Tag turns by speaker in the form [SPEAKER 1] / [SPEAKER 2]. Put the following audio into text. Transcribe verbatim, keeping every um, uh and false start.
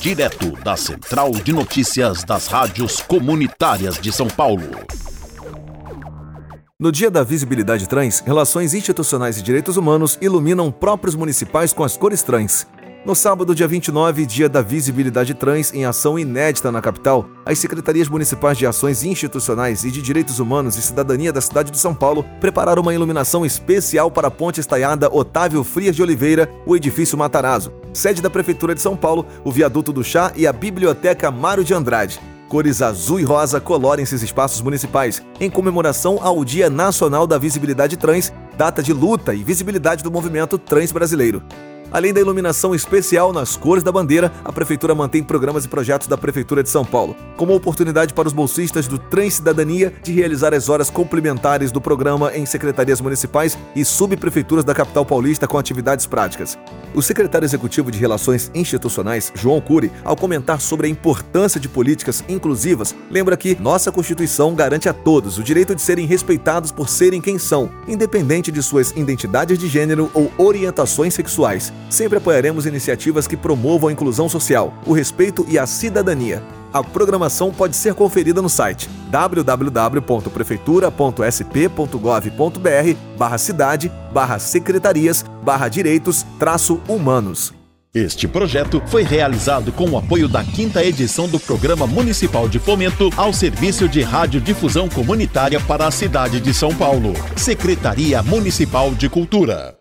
[SPEAKER 1] direto da Central de Notícias das Rádios Comunitárias de São Paulo.
[SPEAKER 2] No Dia da Visibilidade Trans, Relações Institucionais e Direitos Humanos iluminam próprios municipais com as cores trans. No sábado, dia vinte e nove, Dia da Visibilidade Trans, em ação inédita na capital, as Secretarias Municipais de Ações Institucionais e de Direitos Humanos e Cidadania da cidade de São Paulo prepararam uma iluminação especial para a Ponte Estaiada Otávio Frias de Oliveira, o edifício Matarazzo, sede da Prefeitura de São Paulo, o Viaduto do Chá e a Biblioteca Mário de Andrade. Cores azul e rosa colorem esses espaços municipais, em comemoração ao Dia Nacional da Visibilidade Trans, data de luta e visibilidade do movimento trans brasileiro. Além da iluminação especial nas cores da bandeira, a Prefeitura mantém programas e projetos da Prefeitura de São Paulo, como oportunidade para os bolsistas do Transcidadania de realizar as horas complementares do programa em secretarias municipais e subprefeituras da capital paulista com atividades práticas. O secretário executivo de Relações Institucionais, João Cury, ao comentar sobre a importância de políticas inclusivas, lembra que nossa Constituição garante a todos o direito de serem respeitados por serem quem são, independente de suas identidades de gênero ou orientações sexuais. Sempre apoiaremos iniciativas que promovam a inclusão social, o respeito e a cidadania. A programação pode ser conferida no site w w w ponto prefeitura ponto s p ponto gov ponto b r barra cidade barra secretarias barra direitos traço humanos.
[SPEAKER 1] Este projeto foi realizado com o apoio da quinta edição do Programa Municipal de Fomento ao Serviço de Radiodifusão Comunitária para a cidade de São Paulo. Secretaria Municipal de Cultura.